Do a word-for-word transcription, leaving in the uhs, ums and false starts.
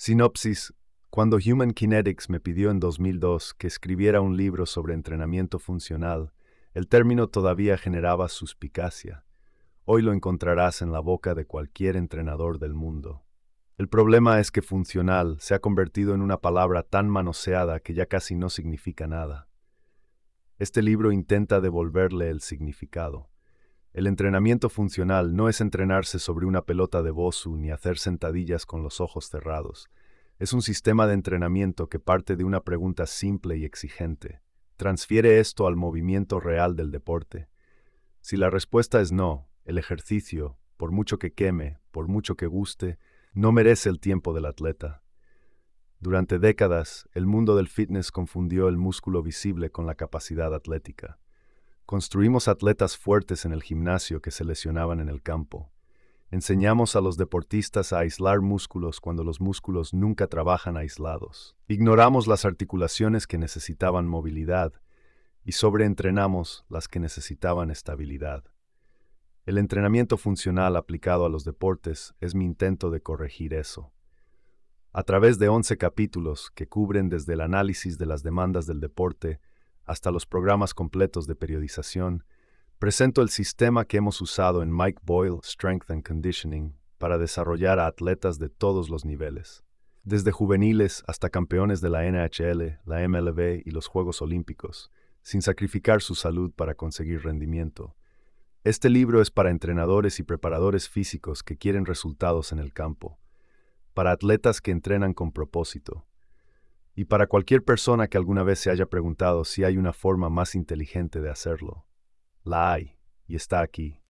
Sinopsis. Cuando Human Kinetics me pidió en dos mil dos que escribiera un libro sobre entrenamiento funcional, el término todavía generaba suspicacia. Hoy lo encontrarás en la boca de cualquier entrenador del mundo. El problema es que funcional se ha convertido en una palabra tan manoseada que ya casi no significa nada. Este libro intenta devolverle el significado. El entrenamiento funcional no es entrenarse sobre una pelota de Bosu ni hacer sentadillas con los ojos cerrados. Es un sistema de entrenamiento que parte de una pregunta simple y exigente. ¿Transfiere esto al movimiento real del deporte? Si la respuesta es no, el ejercicio, por mucho que queme, por mucho que guste, no merece el tiempo del atleta. Durante décadas, el mundo del fitness confundió el músculo visible con la capacidad atlética. Construimos atletas fuertes en el gimnasio que se lesionaban en el campo. Enseñamos a los deportistas a aislar músculos cuando los músculos nunca trabajan aislados. Ignoramos las articulaciones que necesitaban movilidad y sobreentrenamos las que necesitaban estabilidad. El entrenamiento funcional aplicado a los deportes es mi intento de corregir eso. A través de once capítulos que cubren desde el análisis de las demandas del deporte hasta los programas completos de periodización, presento el sistema que hemos usado en Mike Boyle Strength and Conditioning para desarrollar a atletas de todos los niveles, desde juveniles hasta campeones de la N H L, la M L B y los Juegos Olímpicos, sin sacrificar su salud para conseguir rendimiento. Este libro es para entrenadores y preparadores físicos que quieren resultados en el campo, para atletas que entrenan con propósito, y para cualquier persona que alguna vez se haya preguntado si hay una forma más inteligente de hacerlo. La hay, y está aquí.